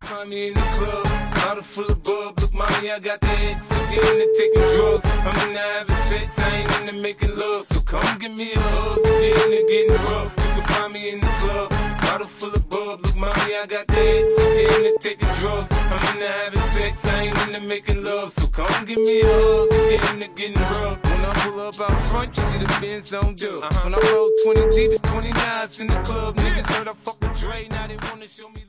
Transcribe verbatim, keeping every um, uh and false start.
Find me in the club, bottle full of bub. Look, mommy, I got the X. I'm getting to taking drugs. I'm into having sex, I ain't into making love. So come give me a hug, get into getting rough. You can find me in the club, bottle full of bub. Look, mommy, I got the X. I'm getting to taking drugs. I'm into having sex, I ain't into making love. So come give me a hug, get into getting rough. When I pull up out front, you see the Benz on dub. Uh-huh. When I roll twenty deep, it's twenty knives in the club. Niggas heard I fuck with Dre, now they wanna show me.